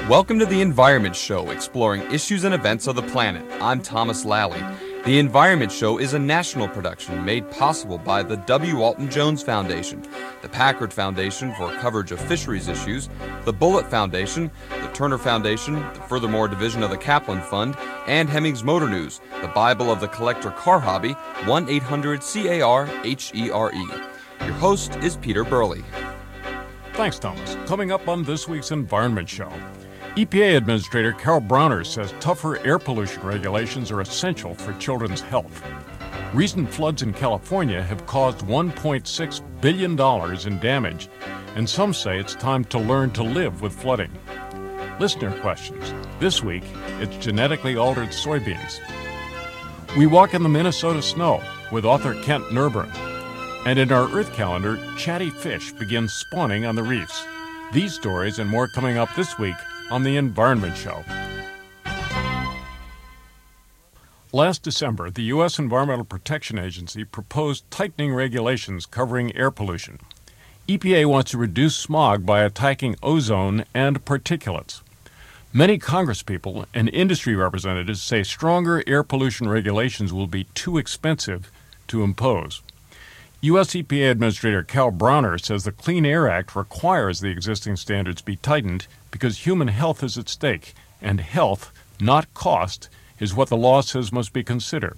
Welcome to The Environment Show, exploring issues and events of the planet. I'm Thomas Lally. The Environment Show is a national production made possible by the W. Alton Jones Foundation, the Packard Foundation for coverage of fisheries issues, the Bullitt Foundation, the Turner Foundation, the Furthermore Division of the Kaplan Fund, and Hemmings Motor News, the Bible of the collector car hobby, 1-800-CAR-HERE. Your host is Peter Burley. Thanks, Thomas. Coming up on this week's Environment Show, EPA Administrator Carol Browner says tougher air pollution regulations are essential for children's health. Recent floods in California have caused $1.6 billion in damage, and some say it's time to learn to live with flooding. Listener questions. This week, it's genetically altered soybeans. We walk in the Minnesota snow with author Kent Nerburn. And in our Earth calendar, chatty fish begin spawning on the reefs. These stories and more coming up this week on The Environment Show. Last December, the U.S. Environmental Protection Agency proposed tightening regulations covering air pollution. EPA wants to reduce smog by attacking ozone and particulates. Many congresspeople and industry representatives say stronger air pollution regulations will be too expensive to impose. U.S. EPA Administrator Carol Browner says the Clean Air Act requires the existing standards be tightened because human health is at stake, and health, not cost, is what the law says must be considered.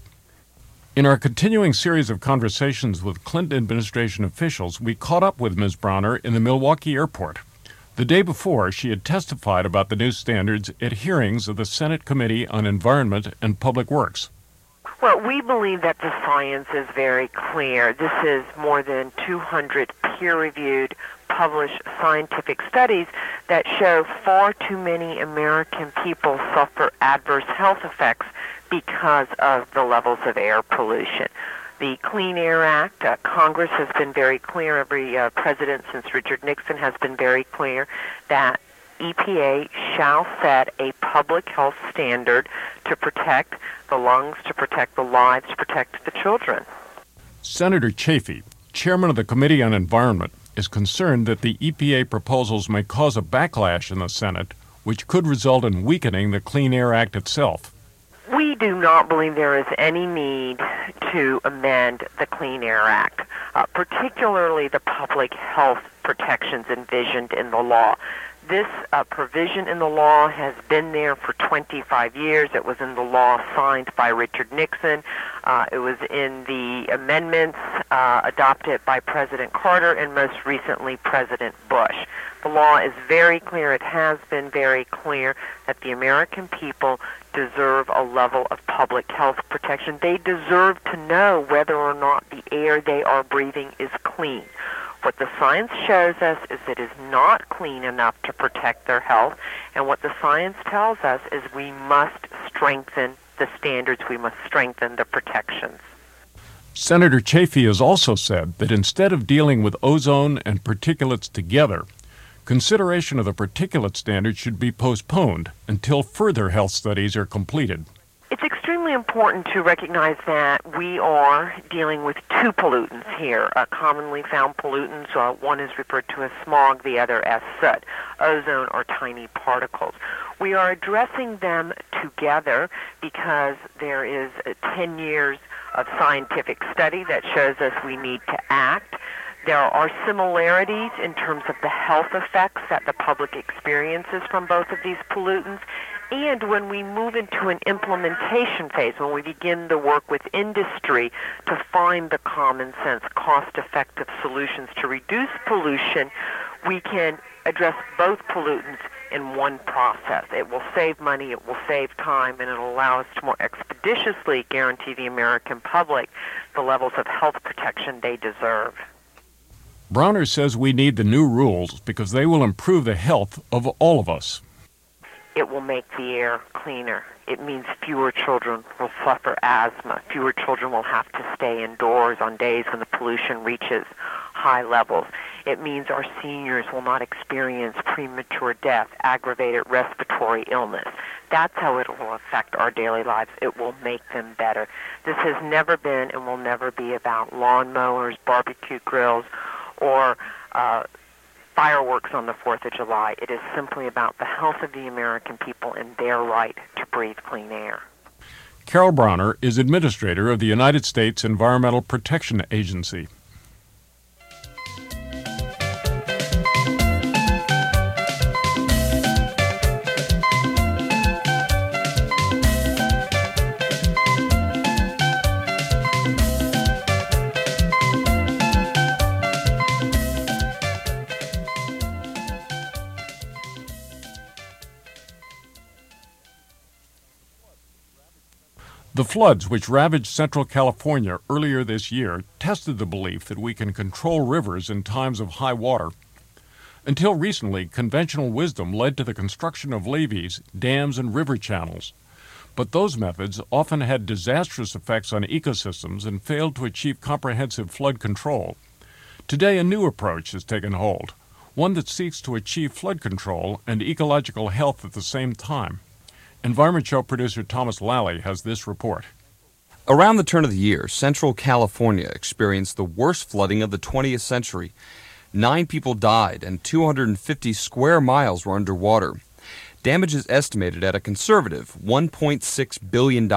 In our continuing series of conversations with Clinton administration officials, we caught up with Ms. Browner in the Milwaukee airport. The day before, she had testified about the new standards at hearings of the Senate Committee on Environment and Public Works. Well, we believe that the science is very clear. This is more than 200 peer-reviewed, published scientific studies that show far too many American people suffer adverse health effects because of the levels of air pollution. The Clean Air Act, Congress has been very clear, every president since Richard Nixon has been very clear that EPA shall set a public health standard to protect the lungs, to protect the lives, to protect the children. Senator Chafee, chairman of the Committee on Environment, is concerned that the EPA proposals may cause a backlash in the Senate, which could result in weakening the Clean Air Act itself. We do not believe there is any need to amend the Clean Air Act, particularly the public health protections envisioned in the law. This provision in the law has been there for 25 years. It was in the law signed by Richard Nixon. It was in the amendments adopted by President Carter and most recently President Bush. The law is very clear. It has been very clear that the American people deserve a level of public health protection. They deserve to know whether or not the air they are breathing is clean. What the science shows us is it is not clean enough to protect their health, and what the science tells us is we must strengthen the standards, we must strengthen the protections. Senator Chafee has also said that instead of dealing with ozone and particulates together, consideration of the particulate standard should be postponed until further health studies are completed. It's extremely important to recognize that we are dealing with two pollutants here, commonly found pollutants. One is referred to as smog, the other as soot. Ozone are tiny particles. We are addressing them together because there is 10 years of scientific study that shows us we need to act. There are similarities in terms of the health effects that the public experiences from both of these pollutants. And when we move into an implementation phase, when we begin to work with industry to find the common sense, cost-effective solutions to reduce pollution, we can address both pollutants in one process. It will save money, it will save time, and it will allow us to more expeditiously guarantee the American public the levels of health protection they deserve. Browner says we need the new rules because they will improve the health of all of us. It will make the air cleaner. It means fewer children will suffer asthma. Fewer children will have to stay indoors on days when the pollution reaches high levels. It means our seniors will not experience premature death, aggravated respiratory illness. That's how it will affect our daily lives. It will make them better. This has never been and will never be about lawnmowers, barbecue grills, or fireworks on the 4th of July. It is simply about the health of the American people and their right to breathe clean air. Carol Browner is administrator of the United States Environmental Protection Agency. The floods which ravaged Central California earlier this year tested the belief that we can control rivers in times of high water. Until recently, conventional wisdom led to the construction of levees, dams, and river channels. But those methods often had disastrous effects on ecosystems and failed to achieve comprehensive flood control. Today, a new approach has taken hold, one that seeks to achieve flood control and ecological health at the same time. Environment Show producer Thomas Lally has this report. Around the turn of the year, Central California experienced the worst flooding of the 20th century. 9 people died and 250 square miles were underwater. Damage is estimated at a conservative $1.6 billion.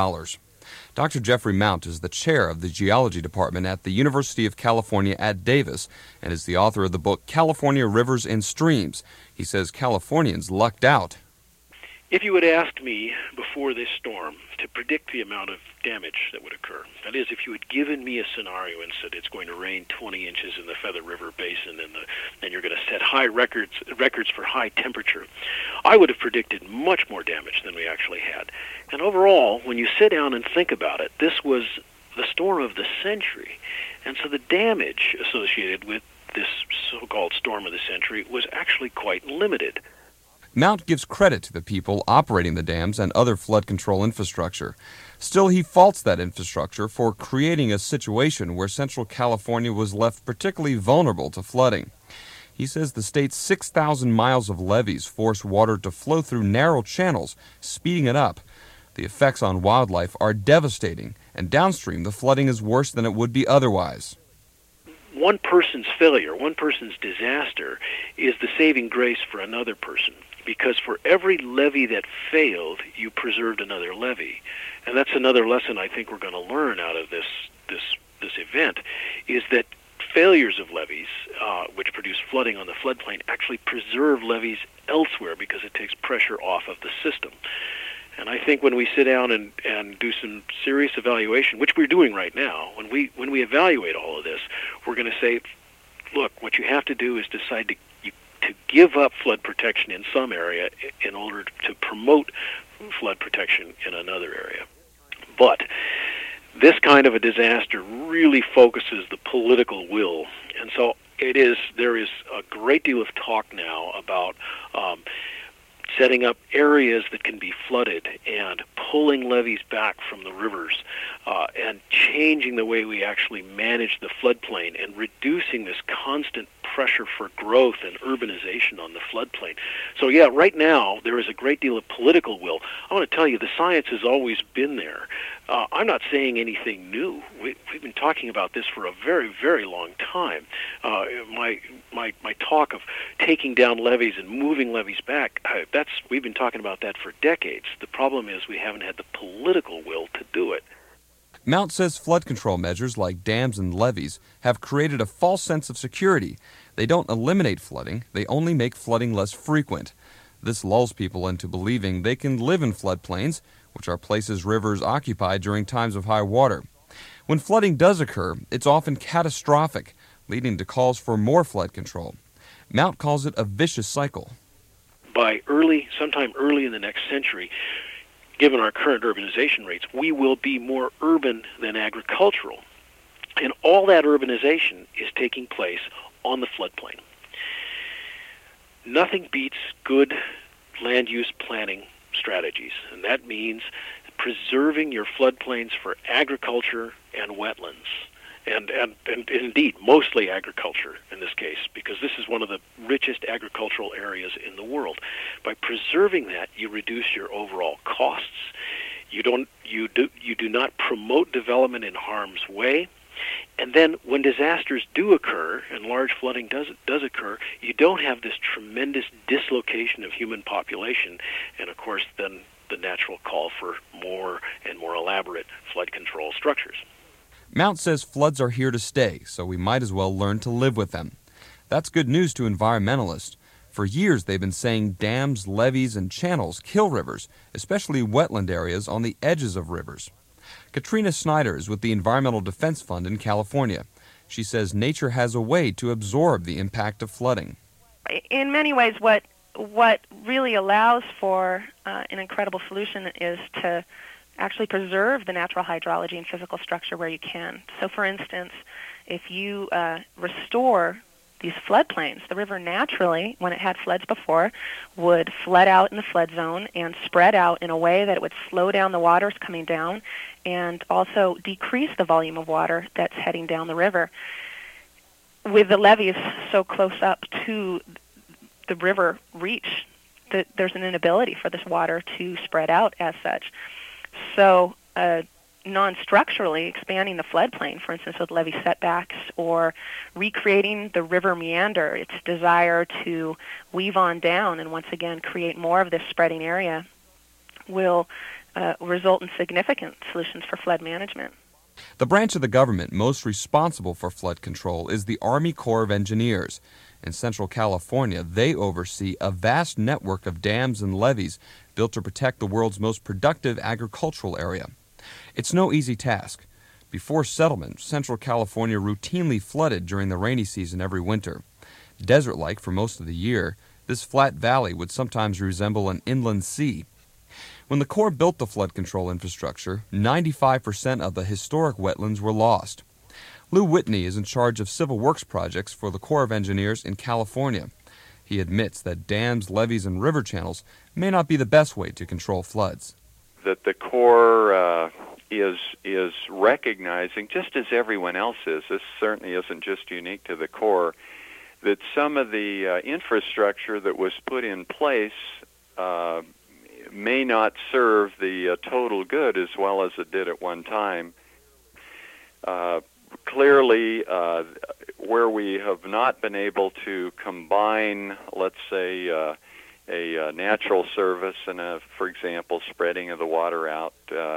Dr. Jeffrey Mount is the chair of the Geology Department at the University of California at Davis and is the author of the book California Rivers and Streams. He says Californians lucked out. If you had asked me before this storm to predict the amount of damage that would occur, that is, if you had given me a scenario and said it's going to rain 20 inches in the Feather River Basin and you're going to set high records for high temperature, I would have predicted much more damage than we actually had. And overall, when you sit down and think about it, this was the storm of the century. And so the damage associated with this so-called storm of the century was actually quite limited. Mount gives credit to the people operating the dams and other flood control infrastructure. Still, he faults that infrastructure for creating a situation where Central California was left particularly vulnerable to flooding. He says the state's 6,000 miles of levees force water to flow through narrow channels, speeding it up. The effects on wildlife are devastating, and downstream the flooding is worse than it would be otherwise. One person's failure, one person's disaster, is the saving grace for another person. Because for every levee that failed, you preserved another levee. And that's another lesson I think we're going to learn out of this event, is that failures of levees, which produce flooding on the floodplain, actually preserve levees elsewhere because it takes pressure off of the system. And I think when we sit down and do some serious evaluation, which we're doing right now, when we evaluate all of this, we're going to say, look, what you have to do is decide to give up flood protection in some area in order to promote flood protection in another area. But this kind of a disaster really focuses the political will. And so there is a great deal of talk now about setting up areas that can be flooded and pulling levees back from the rivers and changing the way we actually manage the floodplain and reducing this constant pressure for growth and urbanization on the floodplain. So yeah, right now there is a great deal of political will. I want to tell you, the science has always been there. I'm not saying anything new. We've been talking about this for a very, very long time. My talk of taking down levees and moving levees back, we've been talking about that for decades. The problem is we haven't had the political will to do it. Mount says flood control measures like dams and levees have created a false sense of security. They don't eliminate flooding, they only make flooding less frequent. This lulls people into believing they can live in floodplains, which are places rivers occupy during times of high water. When flooding does occur, it's often catastrophic, leading to calls for more flood control. Mount calls it a vicious cycle. Sometime early in the next century, given our current urbanization rates, we will be more urban than agricultural. And all that urbanization is taking place on the floodplain. Nothing beats good land use planning strategies, and that means preserving your floodplains for agriculture and wetlands. And indeed, mostly agriculture in this case, because this is one of the richest agricultural areas in the world. By preserving that, you reduce your overall costs. You do not promote development in harm's way, And then when disasters do occur, and large flooding does occur, you don't have this tremendous dislocation of human population, and of course then the natural call for more and more elaborate flood control structures. Mount says floods are here to stay, so we might as well learn to live with them. That's good news to environmentalists. For years they've been saying dams, levees, and channels kill rivers, especially wetland areas on the edges of rivers. Katrina Snyder is with the Environmental Defense Fund in California. She says nature has a way to absorb the impact of flooding. In many ways, what really allows for an incredible solution is to actually preserve the natural hydrology and physical structure where you can. So, for instance, if you restore these floodplains, the river naturally, when it had floods before, would flood out in the flood zone and spread out in a way that it would slow down the waters coming down and also decrease the volume of water that's heading down the river. With the levees so close up to the river reach, there's an inability for this water to spread out as such. So non-structurally expanding the floodplain, for instance, with levee setbacks or recreating the river meander, its desire to weave on down and once again create more of this spreading area, will result in significant solutions for flood management. The branch of the government most responsible for flood control is the Army Corps of Engineers. In Central California, they oversee a vast network of dams and levees built to protect the world's most productive agricultural area. It's no easy task. Before settlement, Central California routinely flooded during the rainy season every winter. Desert-like for most of the year, this flat valley would sometimes resemble an inland sea. When the Corps built the flood control infrastructure, 95% of the historic wetlands were lost. Lou Whitney is in charge of civil works projects for the Corps of Engineers in California. He admits that dams, levees, and river channels may not be the best way to control floods. That the Corps is recognizing, just as everyone else is, this certainly isn't just unique to the Corps, that some of the infrastructure that was put in place may not serve the total good as well as it did at one time. Clearly, where we have not been able to combine, let's say, a natural service and, for example, spreading of the water out,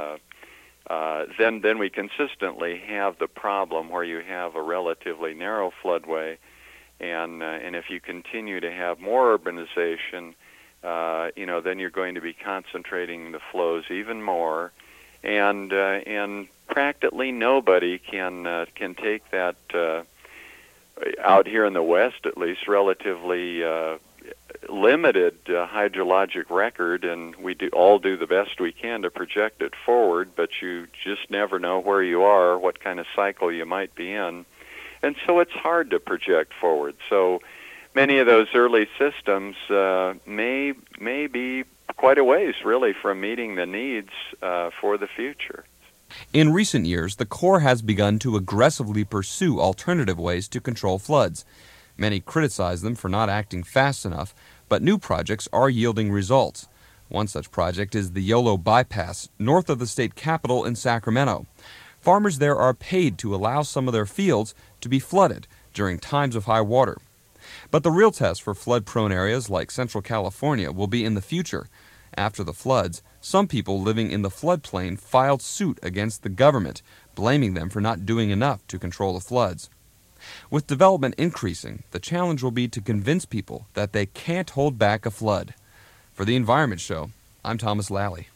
then we consistently have the problem where you have a relatively narrow floodway, and if you continue to have more urbanization, then you're going to be concentrating the flows even more, and practically nobody can take that out here in the West, at least, relatively limited hydrologic record, and we all do the best we can to project it forward, but you just never know where you are, what kind of cycle you might be in, and so it's hard to project forward. So many of those early systems may be quite a ways, really, from meeting the needs for the future. In recent years, the Corps has begun to aggressively pursue alternative ways to control floods. Many criticize them for not acting fast enough, but new projects are yielding results. One such project is the Yolo Bypass, north of the state capitol in Sacramento. Farmers there are paid to allow some of their fields to be flooded during times of high water. But the real test for flood-prone areas like Central California will be in the future. After the floods, some people living in the floodplain filed suit against the government, blaming them for not doing enough to control the floods. With development increasing, the challenge will be to convince people that they can't hold back a flood. For the Environment Show, I'm Thomas Lally.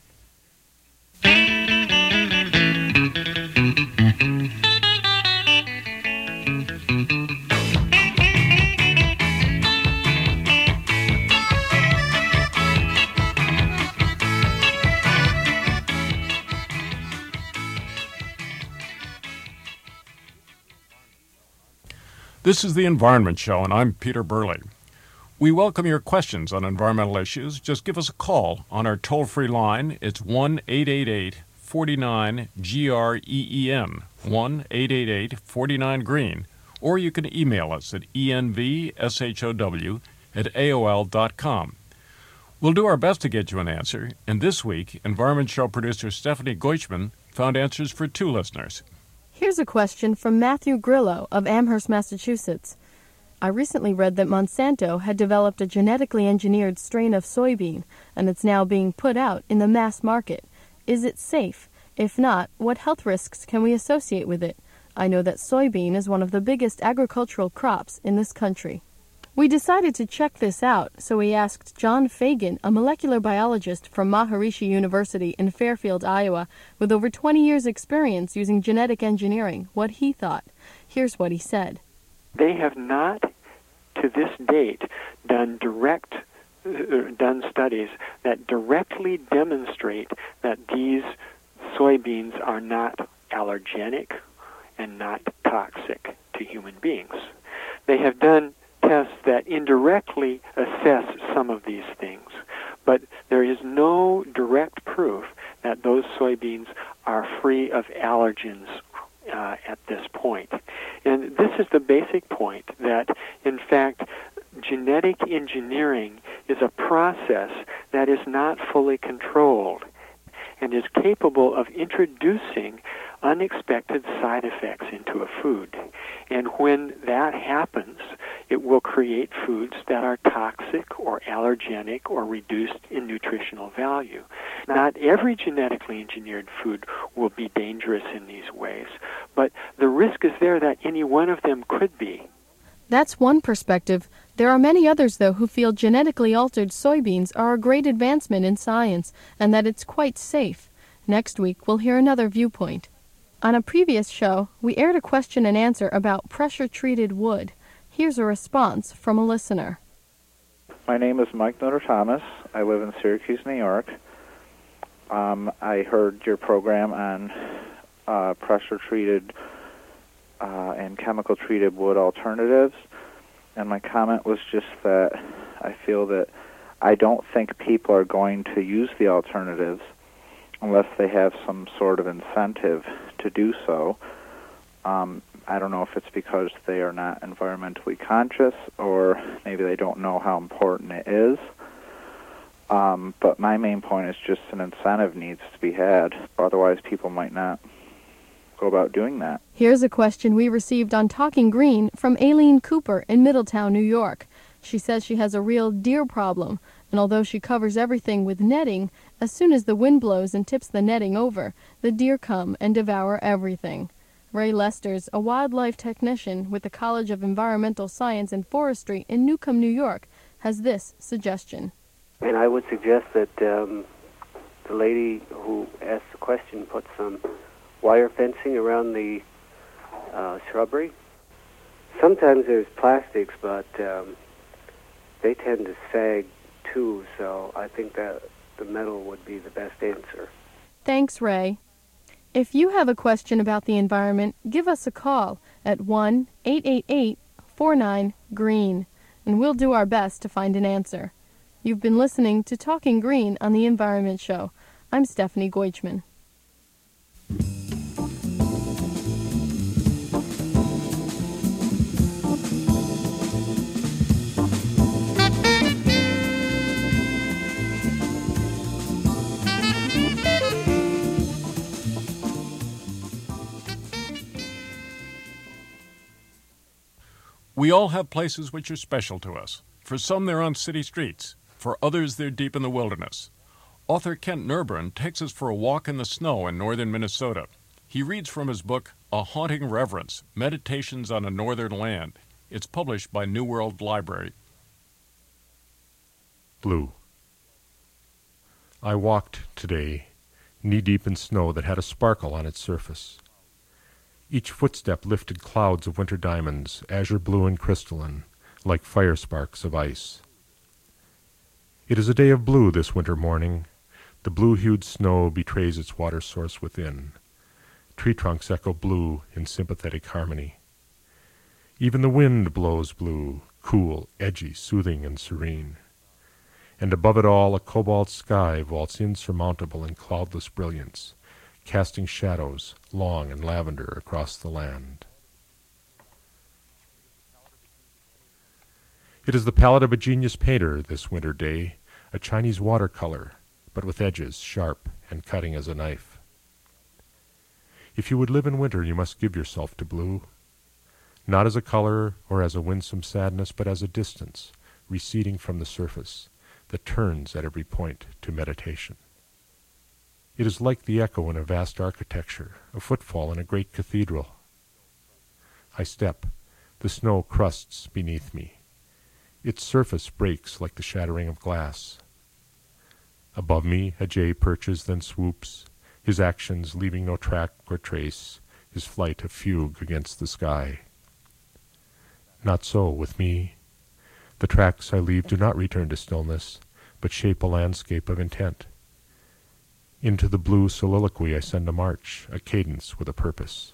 This is the Environment Show, and I'm Peter Burley. We welcome your questions on environmental issues. Just give us a call on our toll-free line. It's 1-888-49-GREEN, 1-888-49-GREEN, or you can email us at envshow@aol.com. We'll do our best to get you an answer, and this week, Environment Show producer Stephanie Goichman found answers for 2 listeners. Here's a question from Matthew Grillo of Amherst, Massachusetts. I recently read that Monsanto had developed a genetically engineered strain of soybean, and it's now being put out in the mass market. Is it safe? If not, what health risks can we associate with it? I know that soybean is one of the biggest agricultural crops in this country. We decided to check this out, so we asked John Fagan, a molecular biologist from Maharishi University in Fairfield, Iowa, with over 20 years' experience using genetic engineering, what he thought. Here's what he said. They have not, to this date, done studies that directly demonstrate that these soybeans are not allergenic and not toxic to human beings. They have done tests that indirectly assess some of these things, but there is no direct proof that those soybeans are free of allergens at this point. And this is the basic point, that in fact genetic engineering is a process that is not fully controlled and is capable of introducing unexpected side effects into a food. And when that happens, it will create foods that are toxic or allergenic or reduced in nutritional value. Not every genetically engineered food will be dangerous in these ways, but the risk is there that any one of them could be. That's one perspective. There are many others, though, who feel genetically altered soybeans are a great advancement in science and that it's quite safe. Next week, we'll hear another viewpoint. On a previous show, we aired a question and answer about pressure-treated wood. Here's a response from a listener. My name is Mike Notter-Thomas. I live in Syracuse, New York. I heard your program on pressure-treated and chemical-treated wood alternatives, and my comment was just that I feel that I don't think people are going to use the alternatives unless they have some sort of incentive to do so. I don't know if it's because they are not environmentally conscious or maybe they don't know how important it is. But my main point is just an incentive needs to be had. Otherwise, people might not go about doing that. Here's a question we received on Talking Green from Aileen Cooper in Middletown, New York. She says she has a real deer problem, and although she covers everything with netting, as soon as the wind blows and tips the netting over, the deer come and devour everything. Ray Lesters, a wildlife technician with the College of Environmental Science and Forestry in Newcomb, New York, has this suggestion. And I would suggest that the lady who asked the question put some wire fencing around the shrubbery. Sometimes there's plastics, but they tend to sag too, so I think that the metal would be the best answer. Thanks, Ray. If you have a question about the environment, give us a call at 1-888-49-GREEN, and we'll do our best to find an answer. You've been listening to Talking Green on The Environment Show. I'm Stephanie Goichman. We all have places which are special to us. For some, they're on city streets. For others, they're deep in the wilderness. Author Kent Nerburn takes us for a walk in the snow in northern Minnesota. He reads from his book, A Haunting Reverence, Meditations on a Northern Land. It's published by New World Library. Blue. I walked today, knee-deep in snow that had a sparkle on its surface. Each footstep lifted clouds of winter diamonds, azure blue and crystalline, like fire sparks of ice. It is a day of blue this winter morning. The blue-hued snow betrays its water source within. Tree trunks echo blue in sympathetic harmony. Even the wind blows blue, cool, edgy, soothing, and serene. And above it all, a cobalt sky vaults insurmountable in cloudless brilliance, casting shadows, long and lavender, across the land. It is the palette of a genius painter this winter day, a Chinese watercolor, but with edges sharp and cutting as a knife. If you would live in winter, you must give yourself to blue, not as a color or as a winsome sadness, but as a distance, receding from the surface, that turns at every point to meditation. It is like the echo in a vast architecture, a footfall in a great cathedral. I step, the snow crusts beneath me. Its surface breaks like the shattering of glass. Above me a jay perches, then swoops, his actions leaving no track or trace, his flight a fugue against the sky. Not so with me. The tracks I leave do not return to stillness, but shape a landscape of intent. Into the blue soliloquy I send a march, a cadence with a purpose.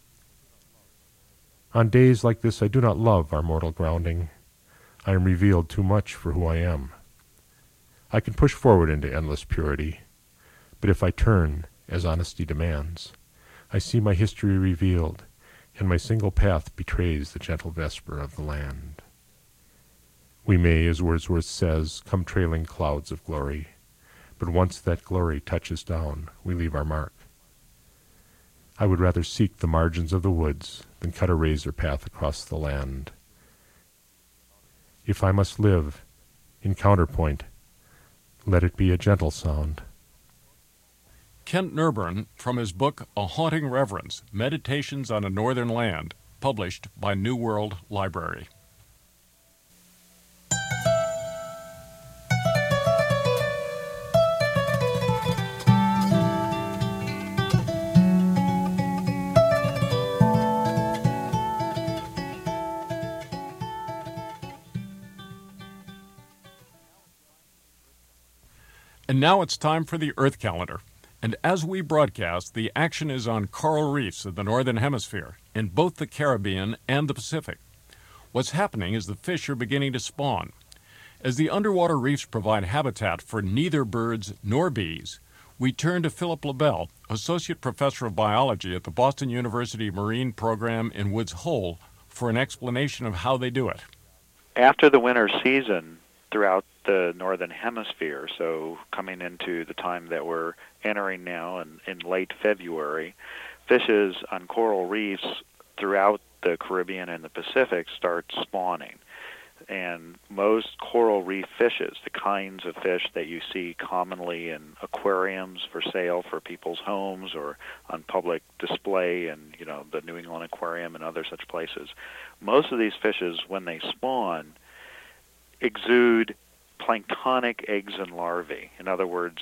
On days like this I do not love our mortal grounding. I am revealed too much for who I am. I can push forward into endless purity, but if I turn, as honesty demands, I see my history revealed, and my single path betrays the gentle vesper of the land. We may, as Wordsworth says, come trailing clouds of glory, but once that glory touches down, we leave our mark. I would rather seek the margins of the woods than cut a razor path across the land. If I must live in counterpoint, let it be a gentle sound. Kent Nerburn, from his book A Haunting Reverence, Meditations on a Northern Land, published by New World Library. And now it's time for the Earth Calendar. And as we broadcast, the action is on coral reefs of the Northern Hemisphere, in both the Caribbean and the Pacific. What's happening is the fish are beginning to spawn. As the underwater reefs provide habitat for neither birds nor bees, we turn to Philip LaBelle, Associate Professor of Biology at the Boston University Marine Program in Woods Hole, for an explanation of how they do it. After the winter season, throughout the Northern Hemisphere, so coming into the time that we're entering now in late February, fishes on coral reefs throughout the Caribbean and the Pacific start spawning. And most coral reef fishes, the kinds of fish that you see commonly in aquariums for sale for people's homes or on public display in, the New England Aquarium and other such places, most of these fishes, when they spawn, exude planktonic eggs and larvae. In other words,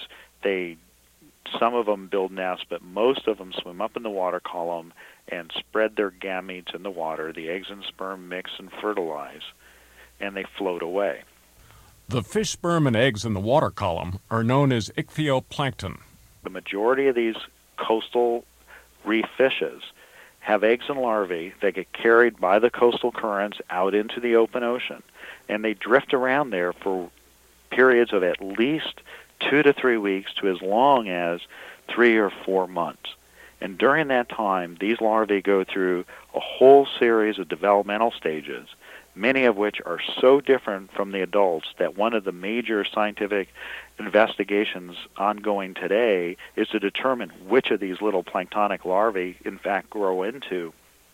some of them build nests, but most of them swim up in the water column and spread their gametes in the water. The eggs and sperm mix and fertilize, and they float away. The fish sperm and eggs in the water column are known as ichthyoplankton. The majority of these coastal reef fishes have eggs and larvae that get carried by the coastal currents out into the open ocean, and they drift around there for periods of at least 2 to 3 weeks to as long as 3 or 4 months. And during that time, these larvae go through a whole series of developmental stages, many of which are so different from the adults that one of the major scientific investigations ongoing today is to determine which of these little planktonic larvae in fact grow into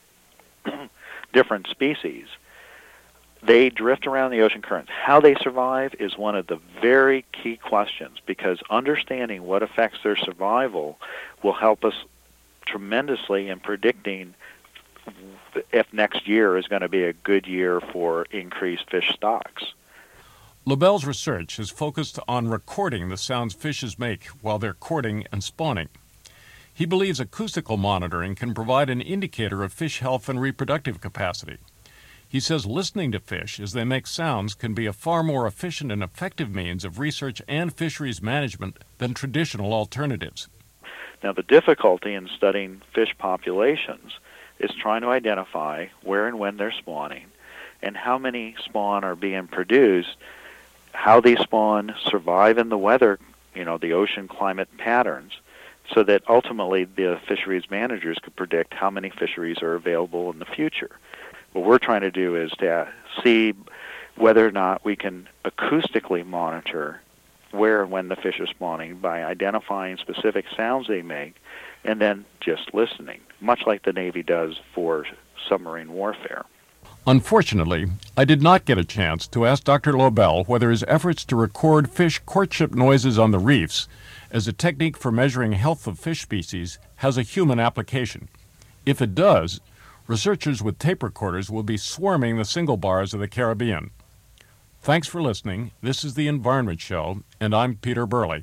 different species. They drift around the ocean currents. How they survive is one of the very key questions, because understanding what affects their survival will help us tremendously in predicting if next year is going to be a good year for increased fish stocks. LaBelle's research is focused on recording the sounds fishes make while they're courting and spawning. He believes acoustical monitoring can provide an indicator of fish health and reproductive capacity. He says listening to fish as they make sounds can be a far more efficient and effective means of research and fisheries management than traditional alternatives. Now, the difficulty in studying fish populations is trying to identify where and when they're spawning and how many spawn are being produced, how these spawn survive in the weather, the ocean climate patterns, so that ultimately the fisheries managers could predict how many fisheries are available in the future. What we're trying to do is to see whether or not we can acoustically monitor where and when the fish are spawning by identifying specific sounds they make and then just listening, much like the Navy does for submarine warfare. Unfortunately, I did not get a chance to ask Dr. Lobel whether his efforts to record fish courtship noises on the reefs as a technique for measuring health of fish species has a human application. If it does, researchers with tape recorders will be swarming the single bars of the Caribbean. Thanks for listening. This is The Environment Show, and I'm Peter Burley.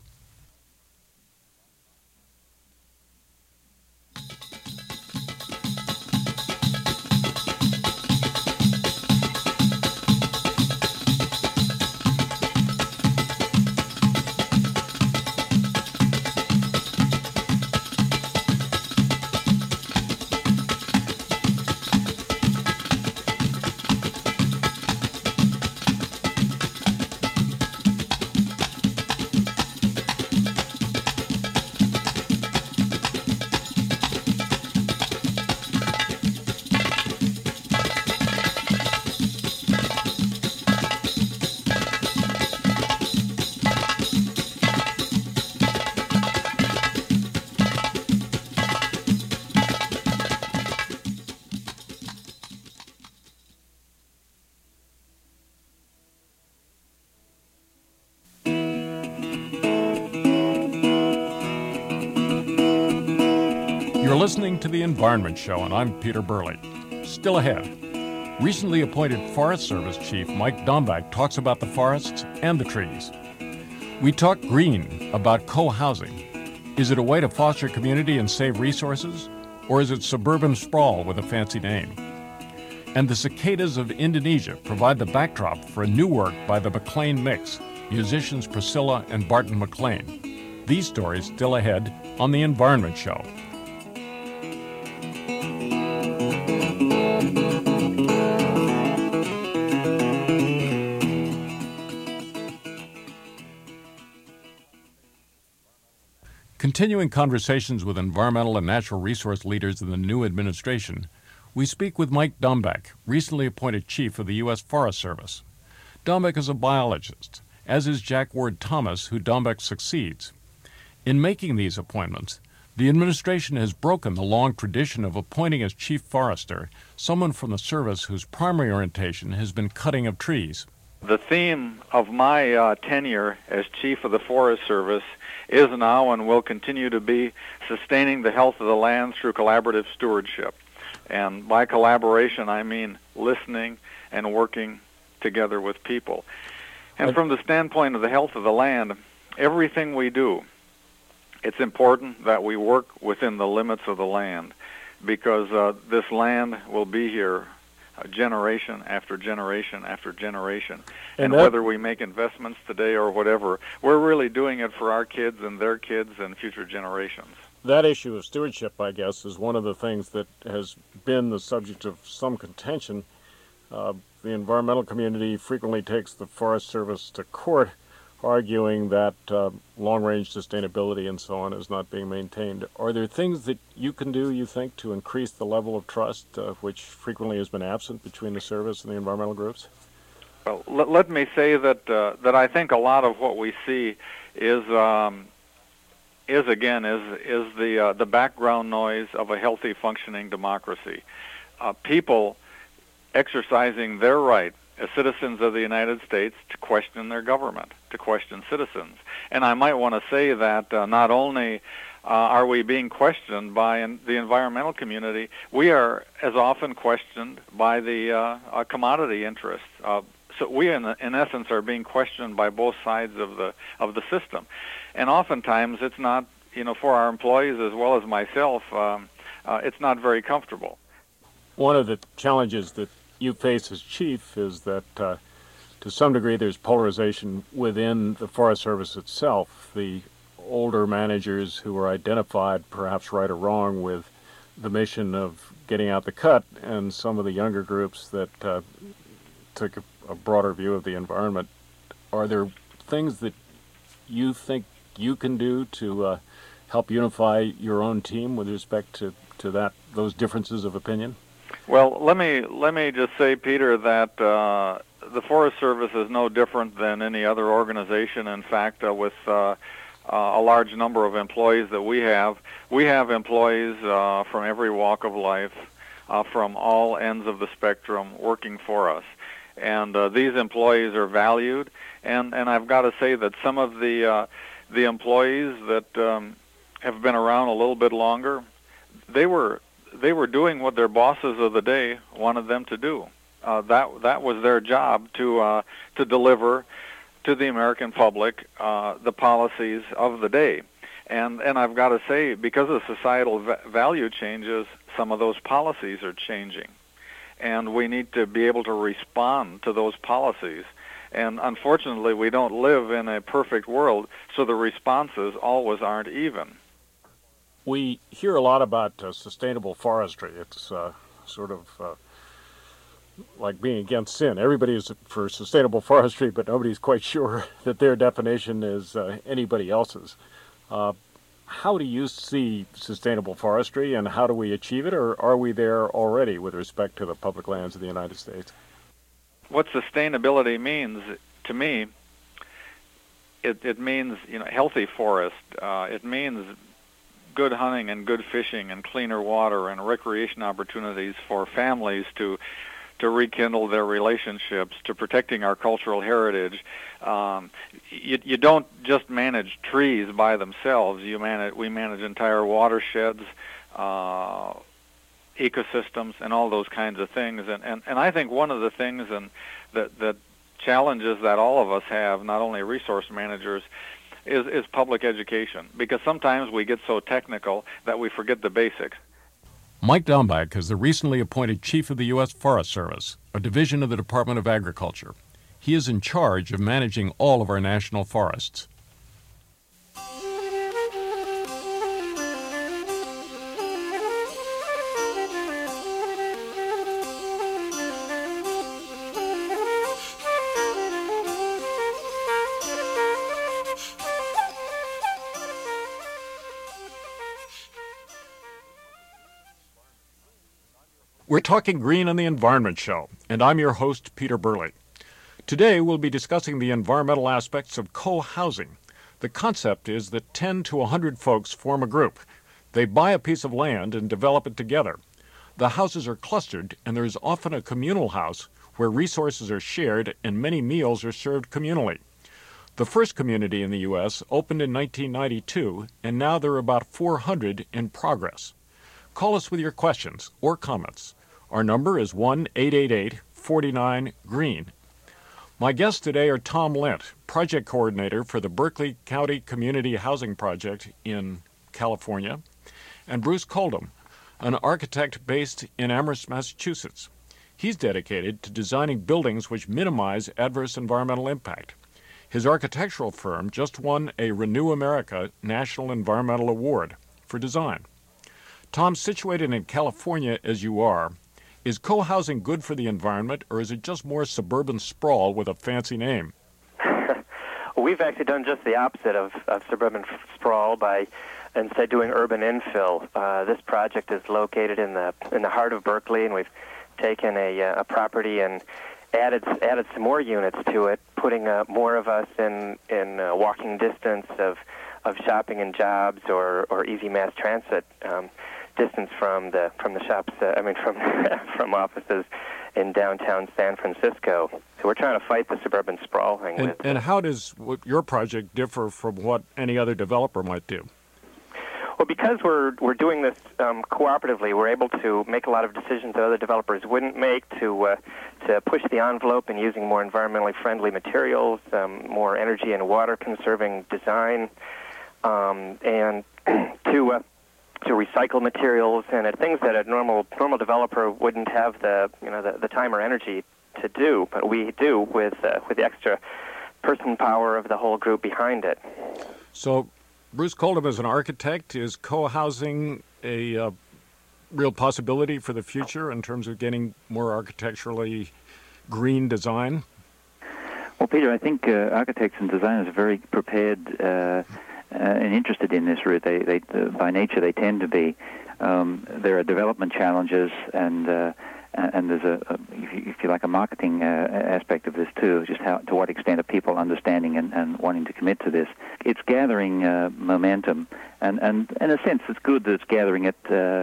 You're listening to The Environment Show, and I'm Peter Burley. Still ahead, recently appointed Forest Service Chief Mike Dombak talks about the forests and the trees. We talk green, about co-housing. Is it a way to foster community and save resources, or is it suburban sprawl with a fancy name? And the cicadas of Indonesia provide the backdrop for a new work by the McLean Mix, musicians Priscilla and Barton McLean. These stories still ahead on The Environment Show. Continuing conversations with environmental and natural resource leaders in the new administration, we speak with Mike Dombak, recently appointed Chief of the U.S. Forest Service. Dombak is a biologist, as is Jack Ward Thomas, who Dombak succeeds. In making these appointments, the administration has broken the long tradition of appointing as Chief Forester someone from the service whose primary orientation has been cutting of trees. The theme of my tenure as Chief of the Forest Service is now and will continue to be sustaining the health of the land through collaborative stewardship. And by collaboration, I mean listening and working together with people. And from the standpoint of the health of the land, everything we do, it's important that we work within the limits of the land, because this land will be here generation after generation after generation. And whether we make investments today or whatever, we're really doing it for our kids and their kids and future generations. That issue of stewardship, I guess, is one of the things that has been the subject of some contention. The environmental community frequently takes the Forest Service to court, arguing that long-range sustainability and so on is not being maintained. Are there things that you can do, you think, to increase the level of trust, which frequently has been absent between the service and the environmental groups? Well, let me say that I think a lot of what we see is the background noise of a healthy, functioning democracy. People exercising their right as citizens of the United States to question their government, to question citizens. And I might want to say that not only are we being questioned by the environmental community, we are as often questioned by the commodity interests. So we, in essence, are being questioned by both sides of the system. And oftentimes it's not, for our employees as well as myself, it's not very comfortable. One of the challenges that you face as chief is that to some degree there's polarization within the Forest Service itself. The older managers who are identified, perhaps right or wrong, with the mission of getting out the cut, and some of the younger groups that took a broader view of the environment. Are there things that you think you can do to help unify your own team with respect to those differences of opinion? Well, let me just say, Peter, that the Forest Service is no different than any other organization. In fact, with a large number of employees that we have. We have employees from every walk of life, from all ends of the spectrum working for us. And these employees are valued. And I've got to say that some of the employees that have been around a little bit longer, they were doing what their bosses of the day wanted them to do. That was their job to deliver to the American public the policies of the day. And I've got to say, because of societal value changes, some of those policies are changing. And we need to be able to respond to those policies. And unfortunately, we don't live in a perfect world, so the responses always aren't even. We hear a lot about sustainable forestry. It's sort of like being against sin. Everybody is for sustainable forestry, but nobody's quite sure that their definition is anybody else's. How do you see sustainable forestry, and how do we achieve it, or are we there already with respect to the public lands of the United States? What sustainability means to me, it means healthy forest. It means good hunting and good fishing and cleaner water and recreation opportunities for families to rekindle their relationships, to protecting our cultural heritage. You don't just manage trees by themselves. We manage entire watersheds, ecosystems, and all those kinds of things. And I think one of the things that challenges that all of us have, not only resource managers, is public education, because sometimes we get so technical that we forget the basics. Mike Dombach is the recently appointed Chief of the U.S. Forest Service, a division of the Department of Agriculture. He is in charge of managing all of our national forests. We're talking green on the Environment Show, and I'm your host, Peter Burley. Today, we'll be discussing the environmental aspects of co-housing. The concept is that 10 to 100 folks form a group. They buy a piece of land and develop it together. The houses are clustered, and there is often a communal house where resources are shared and many meals are served communally. The first community in the U.S. opened in 1992, and now there are about 400 in progress. Call us with your questions or comments. Our number is 1-888-49-GREEN. My guests today are Tom Lent, Project Coordinator for the Berkeley County Community Housing Project in California, and Bruce Coldham, an architect based in Amherst, Massachusetts. He's dedicated to designing buildings which minimize adverse environmental impact. His architectural firm just won a Renew America National Environmental Award for design. Tom, situated in California as you are, is co-housing good for the environment, or is it just more suburban sprawl with a fancy name? We've actually done just the opposite of suburban sprawl by instead doing urban infill. This project is located in the heart of Berkeley, and we've taken a property and added some more units to it, putting more of us in walking distance of shopping and jobs or easy mass transit distance from the shops. From offices in downtown San Francisco. So we're trying to fight the suburban sprawl thing. And how does your project differ from what any other developer might do? Well, because we're doing this cooperatively, we're able to make a lot of decisions that other developers wouldn't make to push the envelope in using more environmentally friendly materials, more energy and water conserving design, and to recycle materials and things that a normal developer wouldn't have the time or energy to do, but we do with the extra person power of the whole group behind it. So, Bruce Coldham, as an architect, is co-housing a real possibility for the future in terms of getting more architecturally green design? Well, Peter, I think architects and designers are very prepared and interested in this route. They by nature, they tend to be. There are development challenges, and and there's if you like, a marketing aspect of this too, just to what extent are people understanding and wanting to commit to this. It's gathering momentum, and in a sense it's good that it's gathering it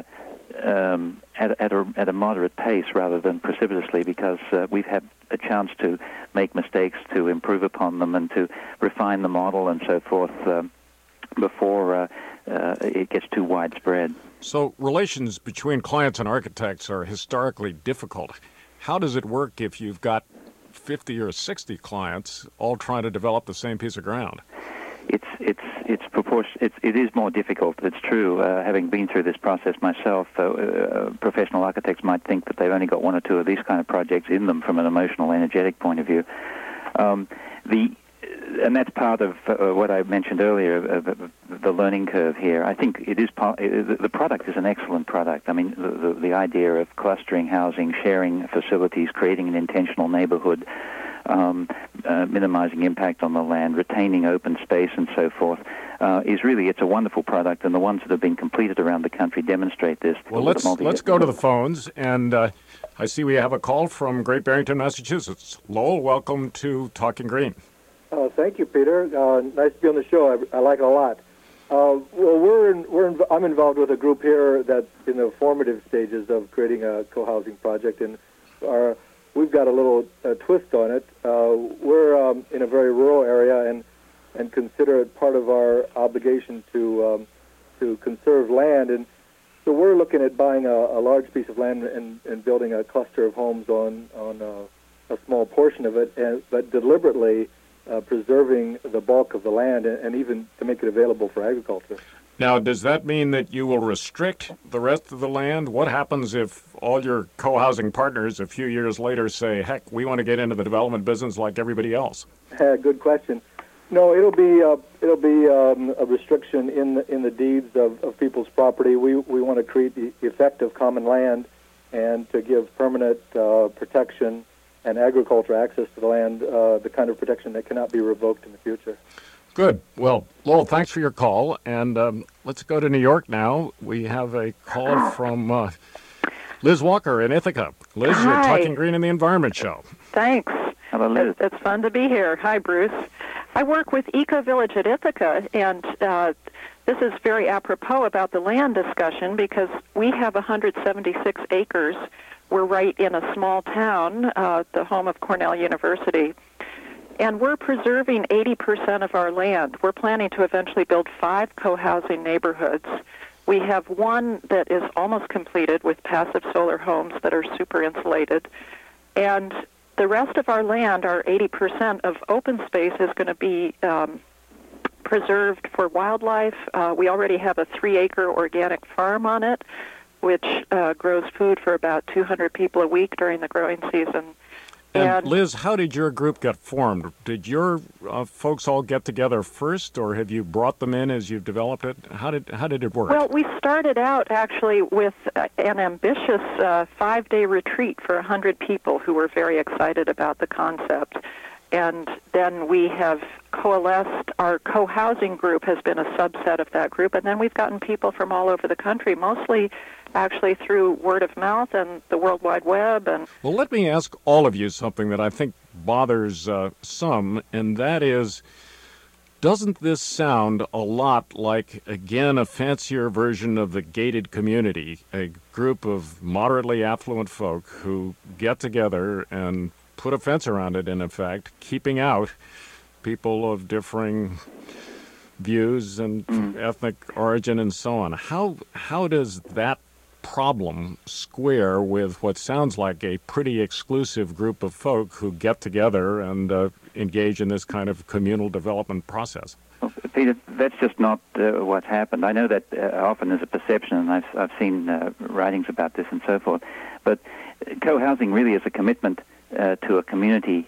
at a moderate pace rather than precipitously, because we've had a chance to make mistakes, to improve upon them, and to refine the model and so forth before it gets too widespread. So relations between clients and architects are historically difficult. How does it work if you've got 50 or 60 clients all trying to develop the same piece of ground? It is more difficult. It's true. Having been through this process myself, professional architects might think that they've only got one or two of these kind of projects in them from an emotional, energetic point of view. And that's part of what I mentioned earlier, the learning curve here. I think it is the product is an excellent product. I mean, the idea of clustering housing, sharing facilities, creating an intentional neighborhood, minimizing impact on the land, retaining open space, and so forth, it's a wonderful product, and the ones that have been completed around the country demonstrate this. Well, let's go to the phones, and I see we have a call from Great Barrington, Massachusetts. Lowell, welcome to Talking Green. Thank you, Peter. Nice to be on the show. I like it a lot. I'm involved with a group here that's in the formative stages of creating a co-housing project, and we've got a little twist on it. We're in a very rural area and consider it part of our obligation to conserve land, and so we're looking at buying a large piece of land and building a cluster of homes on a small portion of it, but deliberately preserving the bulk of the land and even to make it available for agriculture. Now, does that mean that you will restrict the rest of the land? What happens if all your co-housing partners a few years later say, heck, we want to get into the development business like everybody else? Good question. No, it'll be a restriction in the deeds of people's property. We want to create the effect of common land and to give permanent protection and agriculture access to the land, the kind of protection that cannot be revoked in the future. Good. Well, Lowell, thanks for your call. And let's go to New York now. We have a call from Liz Walker in Ithaca. Liz, Hi. You're Talking Green in the Environment Show. Thanks. Hello, Liz. It's fun to be here. Hi, Bruce. I work with Eco Village at Ithaca, and this is very apropos about the land discussion because we have 176 acres. We're right in a small town, the home of Cornell University, and we're preserving 80% of our land. We're planning to eventually build 5 co-housing neighborhoods. We have one that is almost completed with passive solar homes that are super insulated, and the rest of our land, our 80% of open space, is going to be preserved for wildlife. We already have a 3-acre organic farm on it, which grows food for about 200 people a week during the growing season. And Liz, how did your group get formed? Did your folks all get together first, or have you brought them in as you've developed it? How did it work? Well, we started out actually with an ambitious 5-day retreat for 100 people who were very excited about the concept. And then we have coalesced. Our co-housing group has been a subset of that group, and then we've gotten people from all over the country, mostly actually through word of mouth and the World Wide Web. And well, let me ask all of you something that I think bothers some, and that is, doesn't this sound a lot like, again, a fancier version of the gated community, a group of moderately affluent folk who get together and put a fence around it, in effect, keeping out people of differing views and ethnic origin and so on. How does that problem square with what sounds like a pretty exclusive group of folk who get together and engage in this kind of communal development process? Well, Peter, that's just not what's happened. I know that often is a perception, and I've seen writings about this and so forth. But co-housing really is a commitment to a community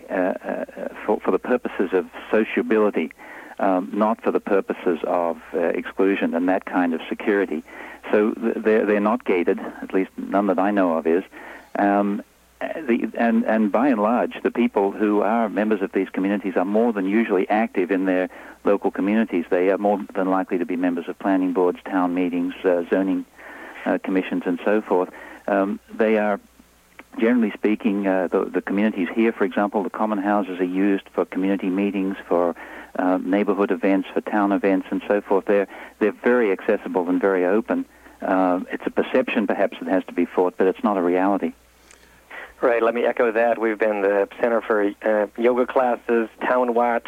for the purposes of sociability, not for the purposes of exclusion and that kind of security. So they're not gated, at least none that I know of is. And by and large, the people who are members of these communities are more than usually active in their local communities. They are more than likely to be members of planning boards, town meetings, zoning commissions, and so forth. They are generally speaking, the communities here, for example, the common houses are used for community meetings, for neighborhood events, for town events, and so forth. They're very accessible and very open. It's a perception, perhaps, that has to be fought, but it's not a reality. Right, let me echo that. We've been the center for yoga classes, town watch,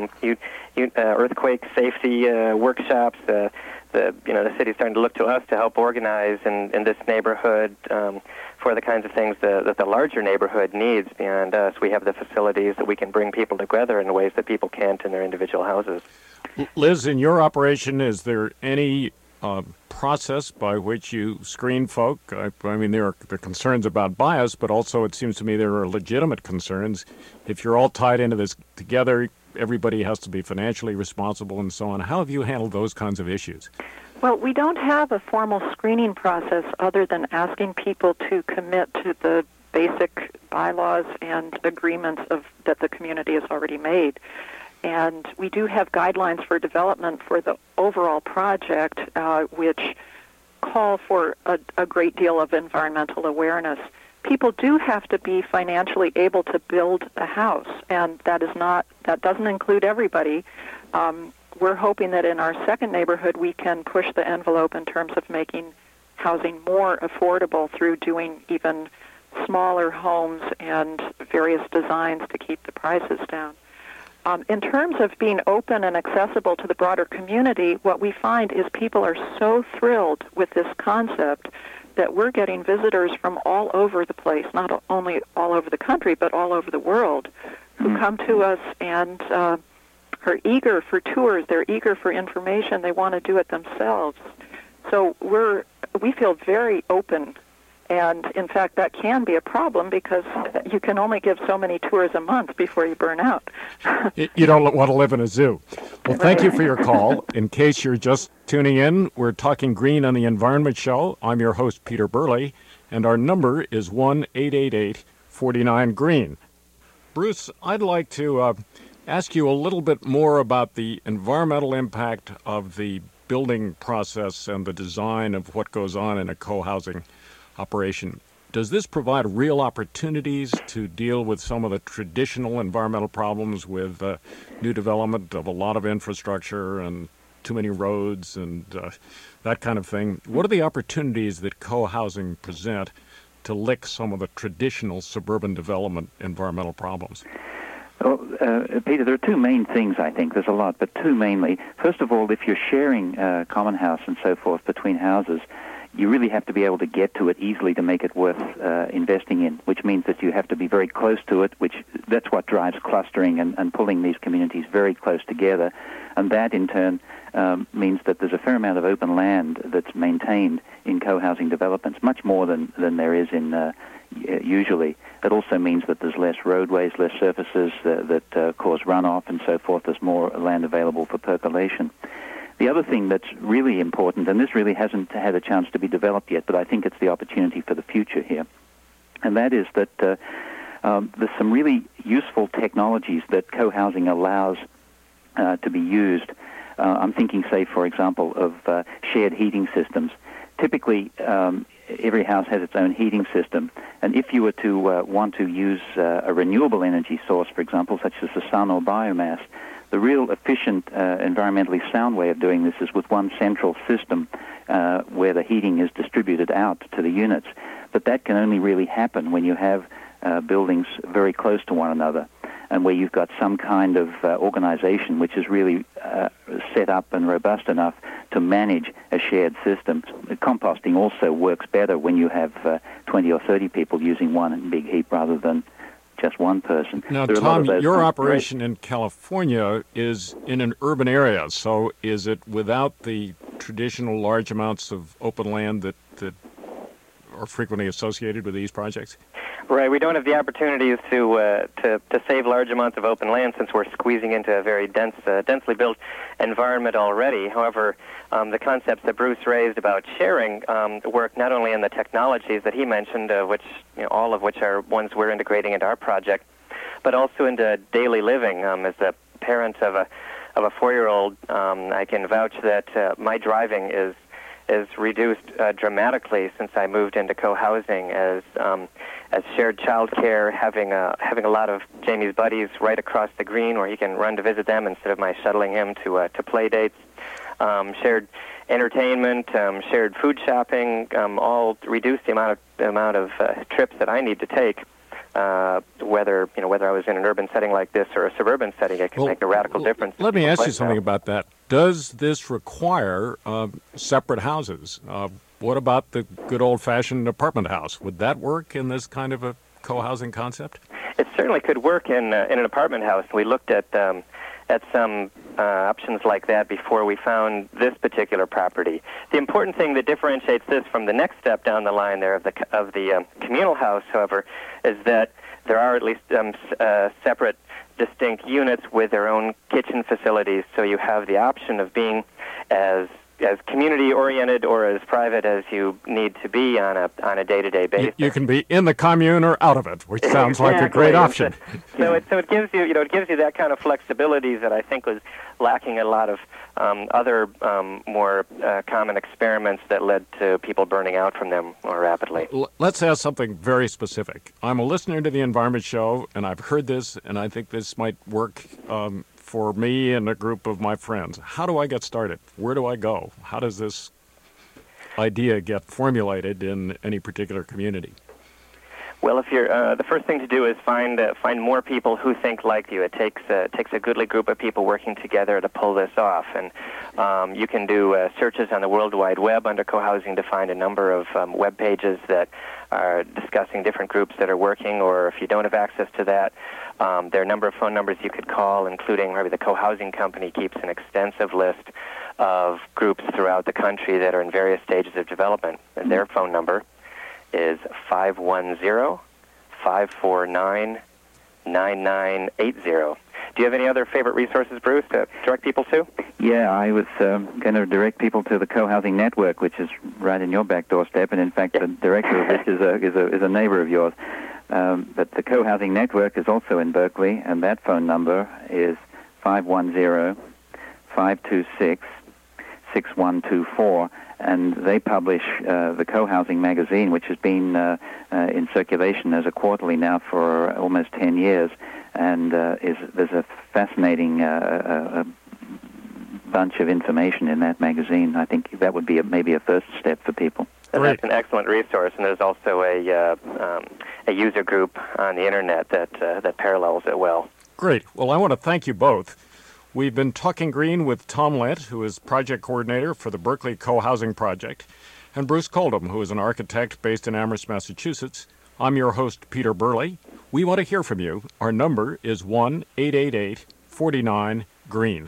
earthquake safety workshops. The city's starting to look to us to help organize in this neighborhood for the kinds of things that the larger neighborhood needs. Beyond us, we have the facilities that we can bring people together in ways that people can't in their individual houses. Liz, in your operation, is there any process by which you screen folk? I mean, there are concerns about bias, but also it seems to me there are legitimate concerns. If you're all tied into this together, everybody has to be financially responsible and so on. How have you handled those kinds of issues? Well, we don't have a formal screening process other than asking people to commit to the basic bylaws and agreements that the community has already made. And we do have guidelines for development for the overall project, which call for a great deal of environmental awareness. People do have to be financially able to build a house, and that doesn't include everybody. We're hoping that in our second neighborhood we can push the envelope in terms of making housing more affordable through doing even smaller homes and various designs to keep the prices down. In terms of being open and accessible to the broader community, what we find is people are so thrilled with this concept that we're getting visitors from all over the place, not only all over the country, but all over the world, who come to us and are eager for tours. They're eager for information. They want to do it themselves. So we feel very open. And, in fact, that can be a problem because you can only give so many tours a month before you burn out. You don't want to live in a zoo. Well, thank you for your call. In case you're just tuning in, we're talking green on the Environment Show. I'm your host, Peter Burley, and our number is 1-888-49-GREEN. Bruce, I'd like to ask you a little bit more about the environmental impact of the building process and the design of what goes on in a co-housing operation. Does this provide real opportunities to deal with some of the traditional environmental problems with new development of a lot of infrastructure and too many roads and that kind of thing? What are the opportunities that co-housing present to lick some of the traditional suburban development environmental problems? Well, Peter, there are two main things, I think. There's a lot, but two mainly. First of all, if you're sharing common house and so forth between houses, you really have to be able to get to it easily to make it worth investing in, which means that you have to be very close to it, that's what drives clustering and pulling these communities very close together. And that, in turn, means that there's a fair amount of open land that's maintained in co-housing developments, much more than there is in usually. It also means that there's less roadways, less surfaces that cause runoff and so forth. There's more land available for percolation. The other thing that's really important, and this really hasn't had a chance to be developed yet, but I think it's the opportunity for the future here, and that is that there's some really useful technologies that co-housing allows to be used. I'm thinking, say, for example, of shared heating systems. Typically, every house has its own heating system, and if you were to want to use a renewable energy source, for example, such as the sun or biomass, the real efficient, environmentally sound way of doing this is with one central system where the heating is distributed out to the units. But that can only really happen when you have buildings very close to one another and where you've got some kind of organization which is really set up and robust enough to manage a shared system. Composting also works better when you have 20 or 30 people using one big heap rather than just one person. Now, Tom, your operation in California is in an urban area, so is it without the traditional large amounts of open land that are frequently associated with these projects? Right. We don't have the opportunities to save large amounts of open land since we're squeezing into a very densely built environment already. However, the concepts that Bruce raised about sharing work not only in the technologies that he mentioned, all of which are ones we're integrating into our project, but also into daily living. As a parent of a 4-year-old, I can vouch that my driving is is reduced dramatically since I moved into co-housing, as shared childcare, having a lot of Jamie's buddies right across the green where he can run to visit them instead of my shuttling him to play dates, shared entertainment, shared food shopping, all reduce the amount of trips that I need to take. Whether I was in an urban setting like this or a suburban setting, it can make a radical difference. Let me ask you something about that. Does this require separate houses? What about the good old-fashioned apartment house? Would that work in this kind of a co-housing concept? It certainly could work in an apartment house. We looked at some options like that before we found this particular property. The important thing that differentiates this from the next step down the line there of the communal house, however, is that there are at least separate, distinct units with their own kitchen facilities, so you have the option of being as community-oriented or as private as you need to be on a day-to-day basis. You can be in the commune or out of it, which sounds like a great option. So it gives you that kind of flexibility that I think was lacking in a lot of other more common experiments that led to people burning out from them more rapidly. Let's ask something very specific. I'm a listener to the Environment Show, and I've heard this, and I think this might work for me and a group of my friends. How do I get started? Where do I go? How does this idea get formulated in any particular community? Well, if you're the first thing to do is find more people who think like you. It takes a goodly group of people working together to pull this off, and you can do searches on the World Wide Web under co-housing to find a number of web pages that are discussing different groups that are working. Or if you don't have access to that, there are a number of phone numbers you could call, including maybe the co-housing company keeps an extensive list of groups throughout the country that are in various stages of development, and their phone number is 510-549-9980. Do you have any other favorite resources, Bruce, to direct people to? Yeah, I was going to direct people to the Co-Housing Network, which is right in your back doorstep, and in fact, the director of which is a neighbor of yours. But the Co-Housing Network is also in Berkeley, and that phone number is 510-526-6124. And they publish the Co-Housing magazine, which has been in circulation as a quarterly now for almost 10 years. And there's a fascinating bunch of information in that magazine. I think that would be maybe a first step for people. That's an excellent resource, and there's also a user group on the internet that parallels it well. Great. Well, I want to thank you both. We've been talking green with Tom Lent, who is project coordinator for the Berkeley Co-Housing Project, and Bruce Coldham, who is an architect based in Amherst, Massachusetts. I'm your host, Peter Burley. We want to hear from you. Our number is 1-888-49-GREEN.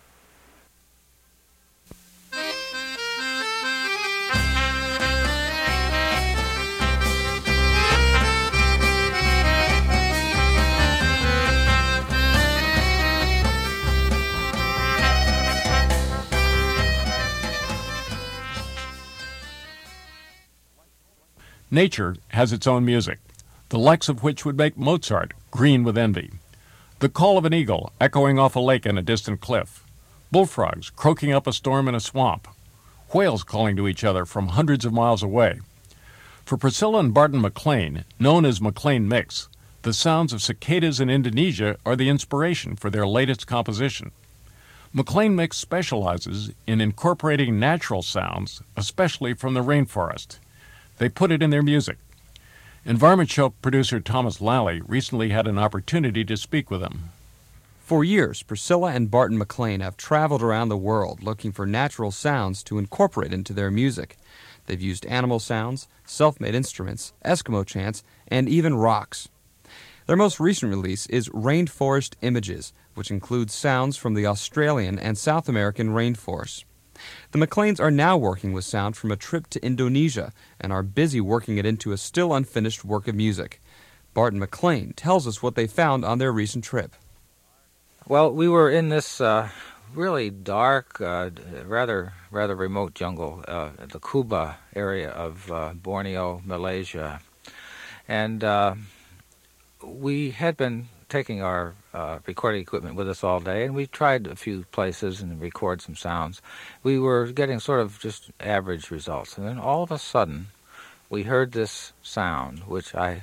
Nature has its own music, the likes of which would make Mozart green with envy. The call of an eagle echoing off a lake and a distant cliff. Bullfrogs croaking up a storm in a swamp. Whales calling to each other from hundreds of miles away. For Priscilla and Barton McLean, known as McLean Mix, the sounds of cicadas in Indonesia are the inspiration for their latest composition. McLean Mix specializes in incorporating natural sounds, especially from the rainforest. They put it in their music. Environment Show producer Thomas Lally recently had an opportunity to speak with them. For years, Priscilla and Barton McLean have traveled around the world looking for natural sounds to incorporate into their music. They've used animal sounds, self-made instruments, Eskimo chants, and even rocks. Their most recent release is Rainforest Images, which includes sounds from the Australian and South American rainforests. The McLeans are now working with sound from a trip to Indonesia and are busy working it into a still unfinished work of music. Barton McLean tells us what they found on their recent trip. Well, we were in this really dark, rather remote jungle, the Kuba area of Borneo, Malaysia. And we had been taking our recording equipment with us all day, and we tried a few places and record some sounds. We were getting sort of just average results. And then all of a sudden, we heard this sound, which I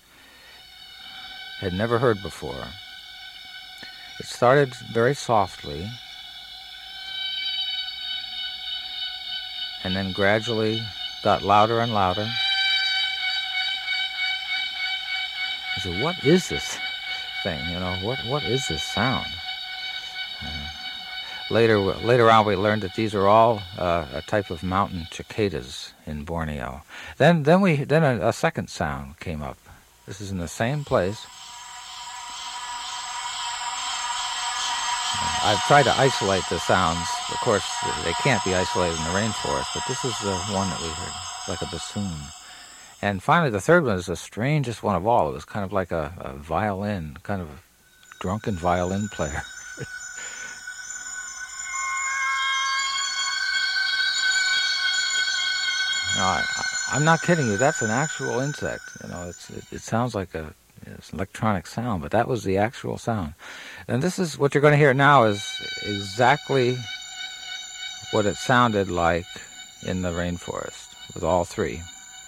had never heard before. It started very softly, and then gradually got louder and louder. I said, what is this thing? You know, what is this sound? Later on, we learned that these are all a type of mountain cicadas in Borneo. Then a second sound came up. This is in the same place. I've tried to isolate the sounds. Of course, they can't be isolated in the rainforest, but this is the one that we heard, like a bassoon. And finally, the third one is the strangest one of all. It was kind of like a violin, kind of a drunken violin player. No, I'm not kidding you. That's an actual insect. You know, it sounds like it's an electronic sound, but that was the actual sound. And this is what you're going to hear now is exactly what it sounded like in the rainforest with all three.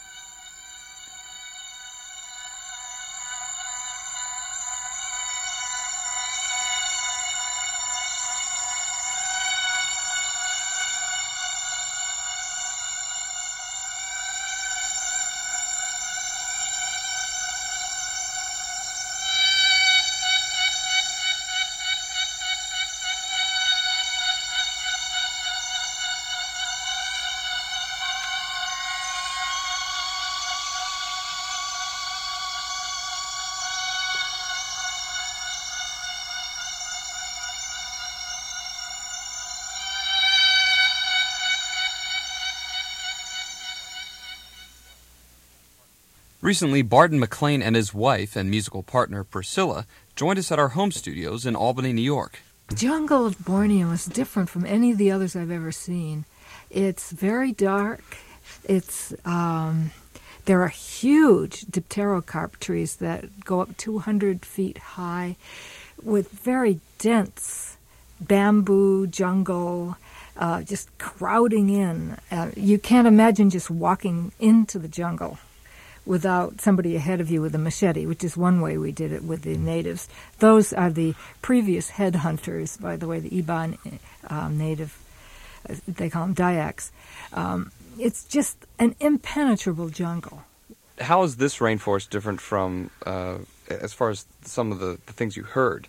Recently, Barton McLean and his wife and musical partner Priscilla joined us at our home studios in Albany, New York. The jungle of Borneo is different from any of the others I've ever seen. It's very dark. There are huge dipterocarp trees that go up 200 feet high with very dense bamboo jungle just crowding in. You can't imagine just walking into the jungle without somebody ahead of you with a machete, which is one way we did it with the natives. Those are the previous headhunters, by the way, the Iban native, they call them Dayaks. It's just an impenetrable jungle. How is this rainforest different from, as far as some of the things you heard,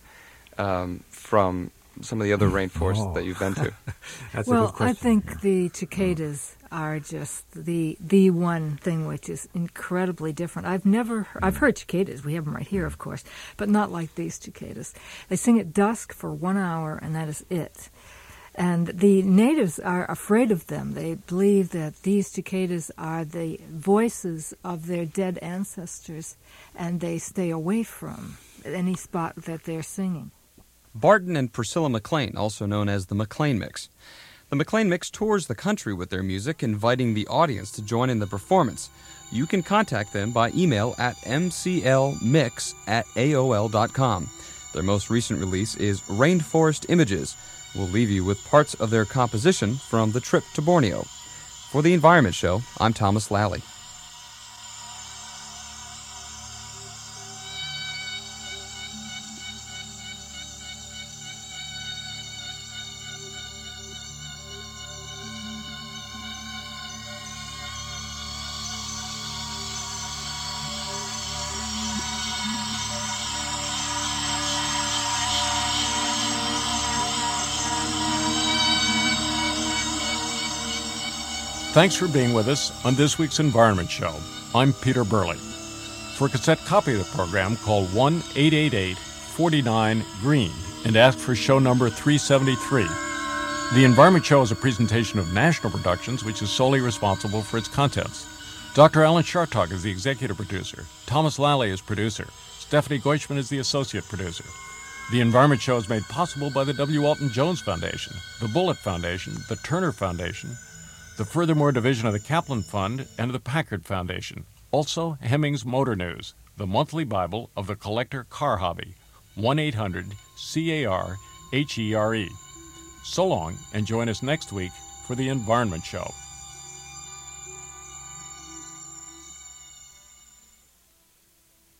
from some of the other rainforests that you've been to? That's a good question. I think the cicadas are just the one thing which is incredibly different. I've heard cicadas. We have them right here, of course, but not like these cicadas. They sing at dusk for 1 hour, and that is it. And the natives are afraid of them. They believe that these cicadas are the voices of their dead ancestors, and they stay away from any spot that they're singing. Barton and Priscilla McLean, also known as the McLean Mix. The McLean Mix tours the country with their music, inviting the audience to join in the performance. You can contact them by email at mclmix@aol.com. Their most recent release is Rainforest Images. We'll leave you with parts of their composition from the trip to Borneo. For The Environment Show, I'm Thomas Lally. Thanks for being with us on this week's Environment Show. I'm Peter Burley. For a cassette copy of the program, call 1-888-49-GREEN and ask for show number 373. The Environment Show is a presentation of National Productions, which is solely responsible for its contents. Dr. Alan Chartock is the executive producer. Thomas Lally is producer. Stephanie Goichman is the associate producer. The Environment Show is made possible by the W. Walton Jones Foundation, the Bullitt Foundation, the Turner Foundation, the Furthermore Division of the Kaplan Fund, and the Packard Foundation. Also, Hemmings Motor News, the monthly Bible of the collector car hobby. 1-800-CAR-HERE. So long, and join us next week for The Environment Show.